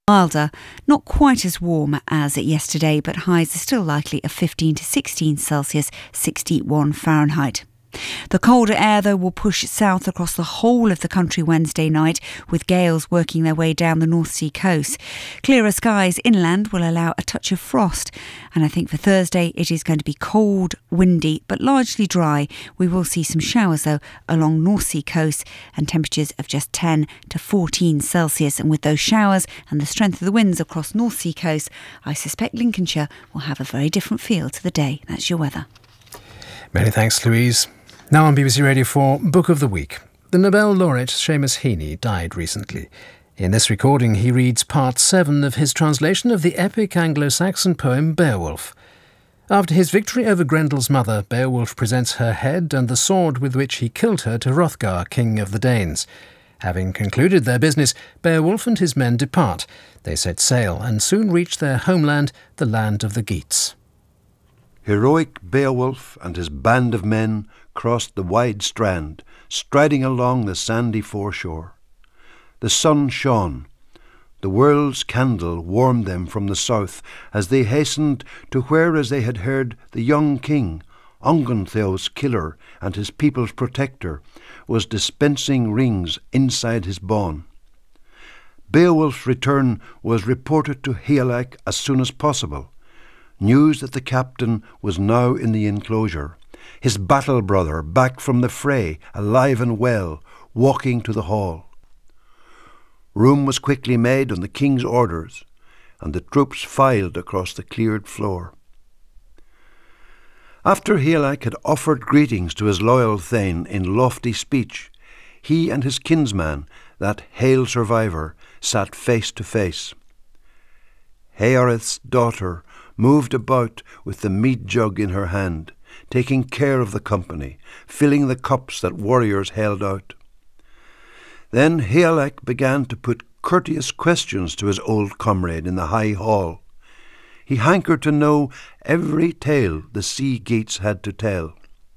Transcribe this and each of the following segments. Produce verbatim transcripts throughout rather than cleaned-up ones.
Milder, not quite as warm as yesterday, but highs are still likely of fifteen to sixteen Celsius, sixty-one Fahrenheit. The colder air, though, will push south across the whole of the country Wednesday night, with gales working their way down the North Sea coast. Clearer skies inland will allow a touch of frost, and I think for Thursday it is going to be cold, windy, but largely dry. We will see some showers, though, along North Sea coast, and temperatures of just ten to fourteen Celsius. And with those showers and the strength of the winds across North Sea coast, I suspect Lincolnshire will have a very different feel to the day. That's your weather. Many thanks, Louise. Now on B B C Radio four, Book of the Week. The Nobel laureate Seamus Heaney died recently. In this recording, he reads part seven of his translation of the epic Anglo-Saxon poem Beowulf. After his victory over Grendel's mother, Beowulf presents her head and the sword with which he killed her to Hrothgar, king of the Danes. Having concluded their business, Beowulf and his men depart. They set sail and soon reach their homeland, the land of the Geats. Heroic Beowulf and his band of men crossed the wide strand, striding along the sandy foreshore. The sun shone. The world's candle warmed them from the south as they hastened to where, as they had heard, the young king, Ongentheow's killer and his people's protector, was dispensing rings inside his bawn. Beowulf's return was reported to Higelac as soon as possible. News that the captain was now in the enclosure, his battle brother back from the fray, alive and well, walking to the hall. Room was quickly made on the king's orders, and the troops filed across the cleared floor. After Higelac had offered greetings to his loyal thane in lofty speech, he and his kinsman, that hale survivor, sat face to face. Heorith's daughter moved about with the mead jug in her hand, taking care of the company, filling the cups that warriors held out. Then Higelac began to put courteous questions to his old comrade in the high hall. He hankered to know every tale the sea Geats had to tell.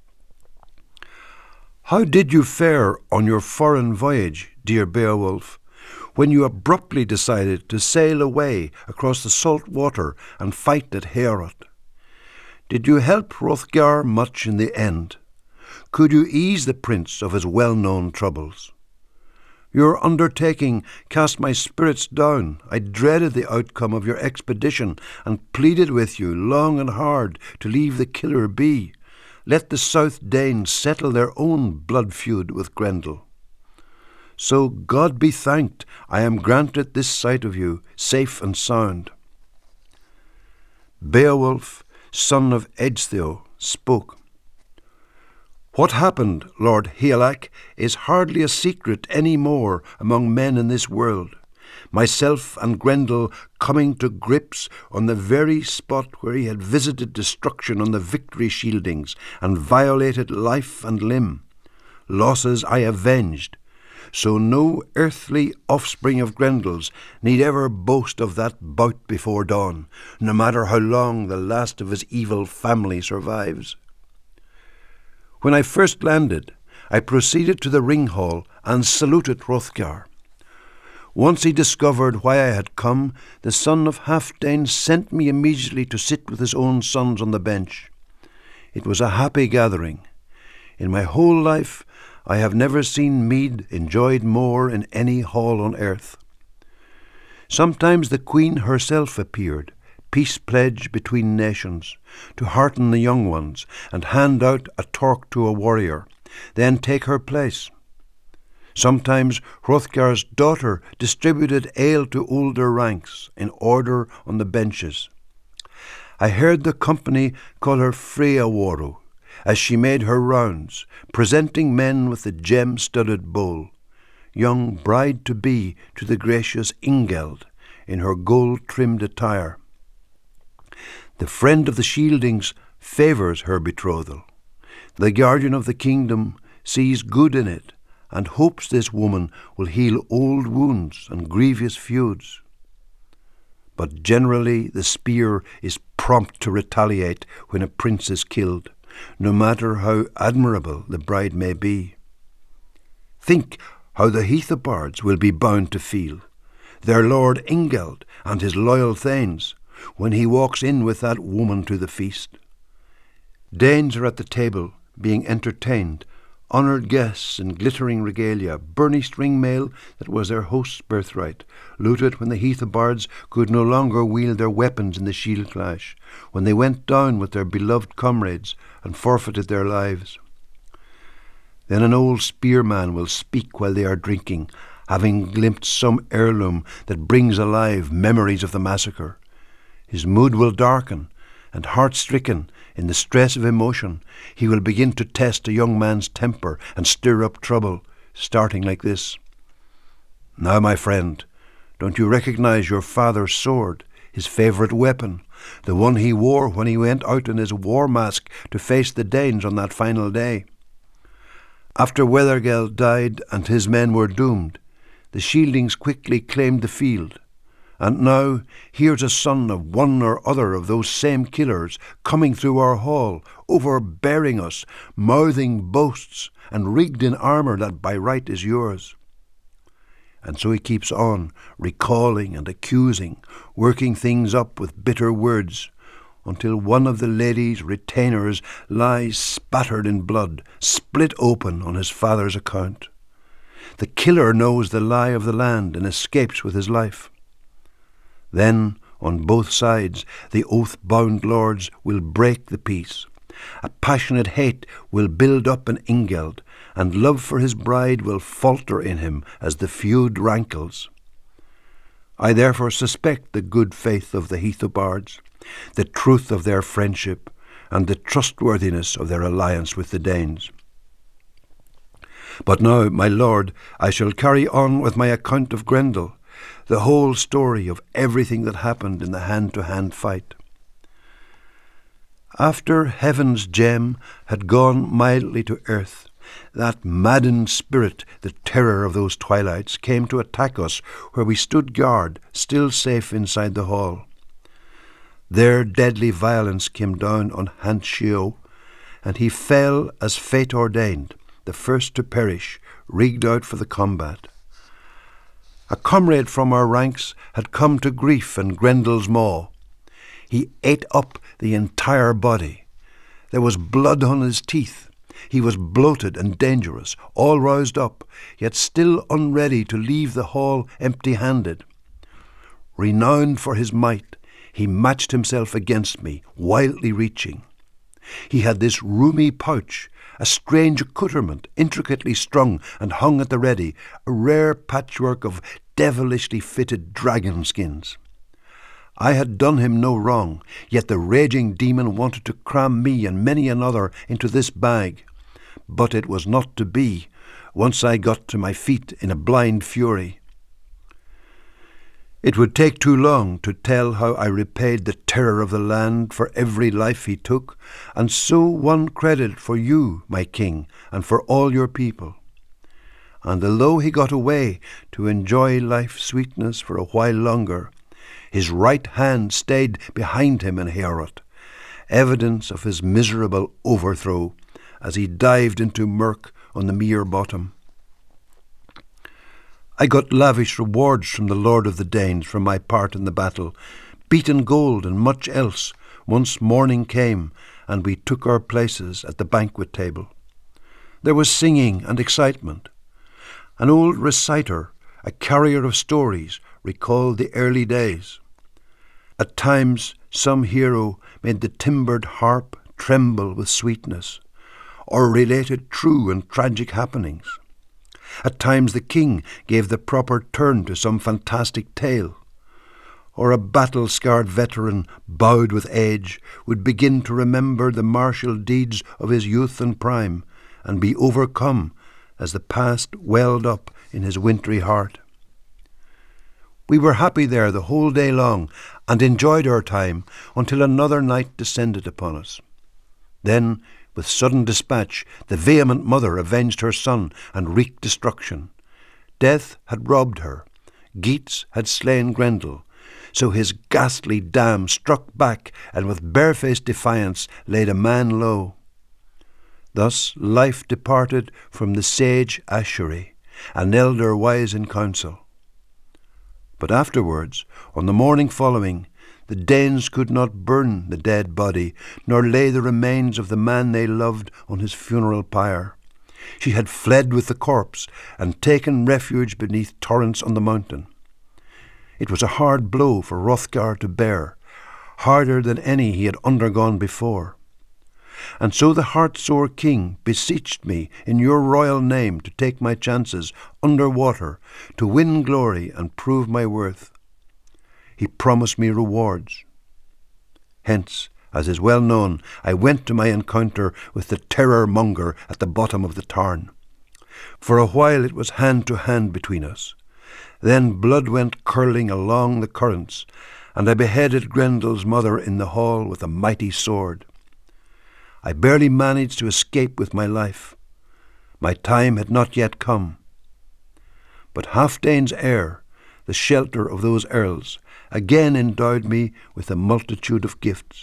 "How did you fare on your foreign voyage, dear Beowulf, when you abruptly decided to sail away across the salt water and fight at Heorot? Did you help Hrothgar much in the end? Could you ease the prince of his well-known troubles? Your undertaking cast my spirits down. I dreaded the outcome of your expedition and pleaded with you long and hard to leave the killer be. Let the South Danes settle their own blood feud with Grendel. So God be thanked, I am granted this sight of you, safe and sound." Beowulf, son of Ecgtheow, spoke. "What happened, Lord Higelac, is hardly a secret any more among men in this world. Myself and Grendel coming to grips on the very spot where he had visited destruction on the victory shieldings and violated life and limb. Losses I avenged, so no earthly offspring of Grendel's need ever boast of that bout before dawn, no matter how long the last of his evil family survives. When I first landed, I proceeded to the ring hall and saluted Hrothgar. Once he discovered why I had come, the son of Halfdane sent me immediately to sit with his own sons on the bench. It was a happy gathering. In my whole life, I have never seen mead enjoyed more in any hall on earth. Sometimes the Queen herself appeared, peace pledge between nations, to hearten the young ones and hand out a torque to a warrior, then take her place. Sometimes Hrothgar's daughter distributed ale to older ranks in order on the benches. I heard the company call her Freawaru, as she made her rounds, presenting men with the gem-studded bowl, young bride-to-be to the gracious Ingeld in her gold-trimmed attire. The friend of the Shieldings favours her betrothal. The guardian of the kingdom sees good in it and hopes this woman will heal old wounds and grievous feuds. But generally the spear is prompt to retaliate when a prince is killed, no matter how admirable the bride may be. Think how the Heathobards will be bound to feel. their lord Ingeld and his loyal thanes, when he walks in with that woman to the feast. Danes are at the table, being entertained, honoured guests in glittering regalia, burnished ringmail that was their host's birthright, looted when the Heathobards could no longer wield their weapons in the shield clash, when they went down with their beloved comrades and forfeited their lives. Then an old spearman will speak while they are drinking, having glimpsed some heirloom that brings alive memories of the massacre. His mood will darken, and heart-stricken in the stress of emotion, he will begin to test a young man's temper and stir up trouble, starting like this. Now, my friend, don't you recognize your father's sword, his favourite weapon, the one he wore when he went out in his war mask to face the Danes on that final day? After Weathergeld died and his men were doomed, the Shieldings quickly claimed the field. And now here's a son of one or other of those same killers coming through our hall, overbearing us, mouthing boasts, and rigged in armour that by right is yours. And so he keeps on, recalling and accusing, working things up with bitter words, until one of the lady's retainers lies spattered in blood, split open on his father's account. The killer knows the lie of the land and escapes with his life. Then, on both sides, the oath-bound lords will break the peace. A passionate hate will build up in Ingeld, and love for his bride will falter in him as the feud rankles. I therefore suspect the good faith of the Heathobards, the truth of their friendship, and the trustworthiness of their alliance with the Danes. But now, my lord, I shall carry on with my account of Grendel, the whole story of everything that happened in the hand-to-hand fight. After heaven's gem had gone mildly to earth, that maddened spirit, the terror of those twilights, came to attack us where we stood guard, still safe inside the hall. Their deadly violence came down on Hanshio, and he fell as fate ordained, the first to perish, rigged out for the combat. A comrade from our ranks had come to grief in Grendel's maw. He ate up the entire body. There was blood on his teeth. He was bloated and dangerous, all roused up, yet still unready to leave the hall empty-handed. Renowned for his might, he matched himself against me, wildly reaching. He had this roomy pouch, a strange accoutrement, intricately strung and hung at the ready, a rare patchwork of devilishly fitted dragon skins. I had done him no wrong, yet the raging demon wanted to cram me and many another into this bag. But it was not to be, once I got to my feet in a blind fury. It would take too long to tell how I repaid the terror of the land for every life he took, and so won credit for you, my king, and for all your people. And although he got away to enjoy life's sweetness for a while longer, his right hand stayed behind him in Heorot, evidence of his miserable overthrow as he dived into murk on the mere bottom. I got lavish rewards from the Lord of the Danes for my part in the battle, beaten gold and much else, once morning came and we took our places at the banquet table. There was singing and excitement. An old reciter, a carrier of stories, recalled the early days. At times some hero made the timbered harp tremble with sweetness, or related true and tragic happenings. At times the king gave the proper turn to some fantastic tale, or a battle-scarred veteran, bowed with age, would begin to remember the martial deeds of his youth and prime, and be overcome as the past welled up in his wintry heart. We were happy there the whole day long, and enjoyed our time until another night descended upon us. Then, with sudden dispatch, the vehement mother avenged her son and wreaked destruction. Death had robbed her. Geats had slain Grendel. So his ghastly dam struck back and with barefaced defiance laid a man low. Thus life departed from the sage Ashuri, an elder wise in counsel. But afterwards, on the morning following, the Danes could not burn the dead body, nor lay the remains of the man they loved on his funeral pyre. She had fled with the corpse and taken refuge beneath torrents on the mountain. It was a hard blow for Hrothgar to bear, harder than any he had undergone before. And so the heart-sore king beseeched me in your royal name to take my chances under water, to win glory and prove my worth. He promised me rewards. Hence, as is well known, I went to my encounter with the terror-monger at the bottom of the tarn. For a while it was hand to hand between us. Then blood went curling along the currents, and I beheaded Grendel's mother in the hall with a mighty sword. I barely managed to escape with my life. My time had not yet come. But Halfdane's heir, the shelter of those earls, again endowed me with a multitude of gifts.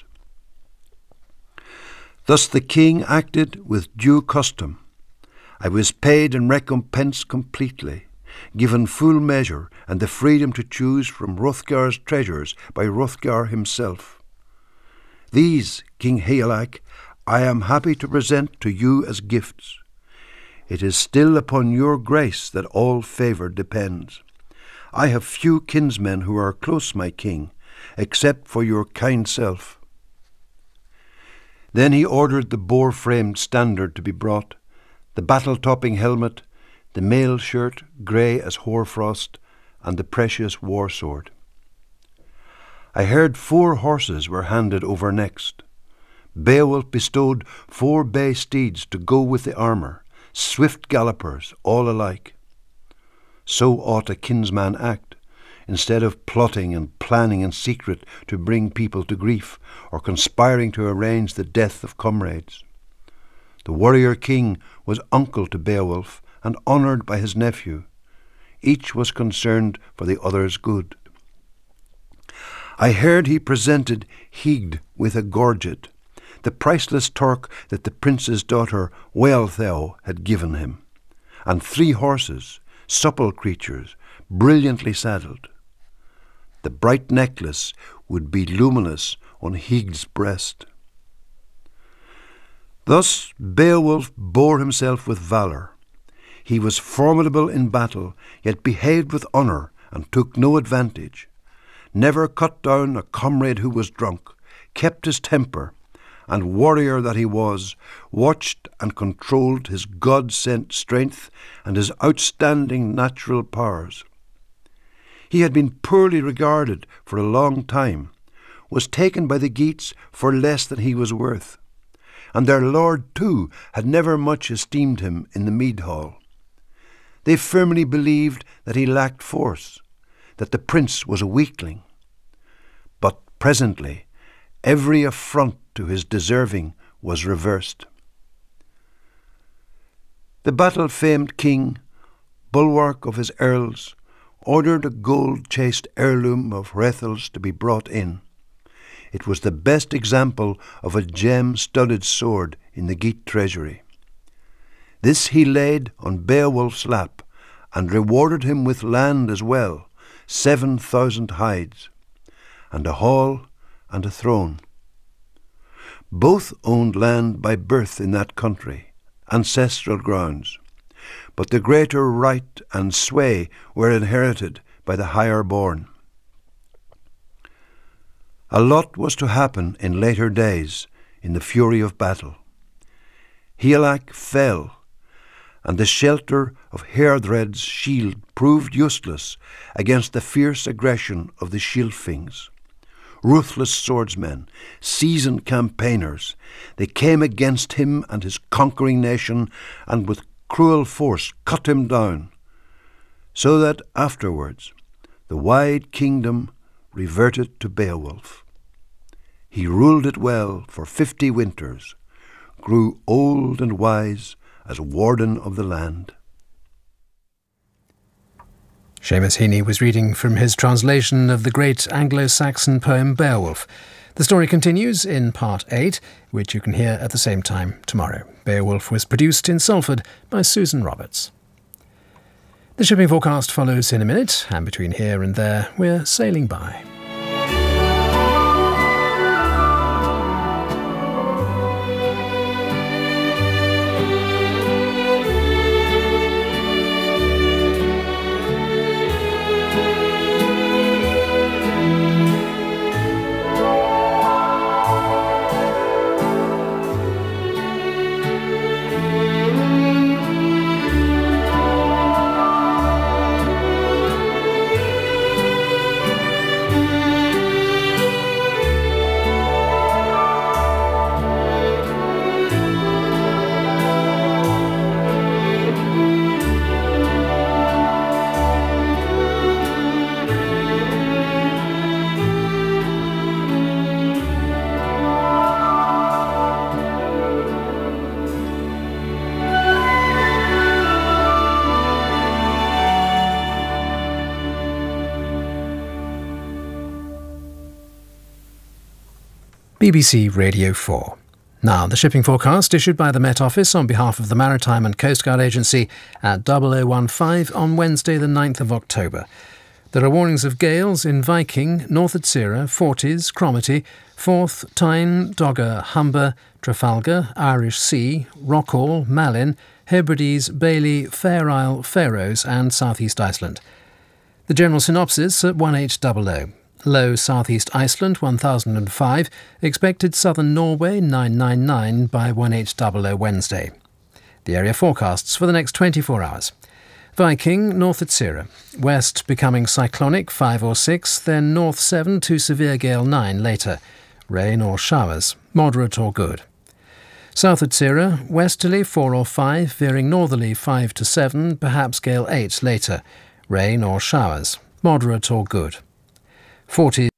Thus the king acted with due custom. I was paid and recompensed completely, given full measure and the freedom to choose from Hrothgar's treasures by Hrothgar himself. These, King Higelac, I am happy to present to you as gifts. It is still upon your grace that all favour depends. I have few kinsmen who are close, my king, except for your kind self. Then he ordered the boar-framed standard to be brought, the battle-topping helmet, the mail shirt, grey as hoarfrost, and the precious war sword. I heard four horses were handed over next. Beowulf bestowed four bay steeds to go with the armour, swift gallopers, all alike. So ought a kinsman act, instead of plotting and planning in secret to bring people to grief, or conspiring to arrange the death of comrades. The warrior king was uncle to Beowulf and honoured by his nephew. Each was concerned for the other's good. I heard he presented Hygd with a gorget, the priceless torque that the prince's daughter Wealhtheow had given him, and three horses, supple creatures, brilliantly saddled. The bright necklace would be luminous on Hygd's breast. Thus Beowulf bore himself with valour. He was formidable in battle, yet behaved with honour and took no advantage, never cut down a comrade who was drunk, kept his temper, and warrior that he was, watched and controlled his God-sent strength and his outstanding natural powers. He had been poorly regarded for a long time, was taken by the Geats for less than he was worth, and their lord too had never much esteemed him in the mead hall. They firmly believed that he lacked force, that the prince was a weakling. But presently every affront to his deserving was reversed. The battle-famed king, bulwark of his earls, ordered a gold-chased heirloom of Hrethel's to be brought in. It was the best example of a gem-studded sword in the Geat treasury. This he laid on Beowulf's lap, and rewarded him with land as well, seven thousand hides, and a hall and a throne. Both owned land by birth in that country, ancestral grounds, but the greater right and sway were inherited by the higher born. A lot was to happen in later days in the fury of battle. Higelac fell, and the shelter of Heardred's shield proved useless against the fierce aggression of the Scilfings. Ruthless swordsmen, seasoned campaigners, they came against him and his conquering nation, and with cruel force cut him down, so that afterwards the wide kingdom reverted to Beowulf. He ruled it well for fifty winters, grew old and wise as warden of the land. Seamus Heaney was reading from his translation of the great Anglo-Saxon poem Beowulf. The story continues in part eight, which you can hear at the same time tomorrow. Beowulf was produced in Salford by Susan Roberts. The shipping forecast follows in a minute, and between here and there, we're sailing by. B B C Radio four. Now, the shipping forecast issued by the Met Office on behalf of the Maritime and Coast Guard Agency at double oh one five on Wednesday the ninth of October. There are warnings of gales in Viking, North Atsira, Forties, Cromarty, Forth, Tyne, Dogger, Humber, Trafalgar, Irish Sea, Rockall, Malin, Hebrides, Bailey, Fair Isle, Faroes and South East Iceland. The general synopsis at one eight hundred. Low South East Iceland one thousand five, expected southern Norway nine ninety-nine by one eight hundred Wednesday. The area forecasts for the next twenty-four hours. Viking, North Atsira. West becoming cyclonic five or six, then north seven to severe gale nine later. Rain or showers, moderate or good. South Atsira, westerly four or five, veering northerly five to seven, perhaps gale eight later. Rain or showers, moderate or good. Forties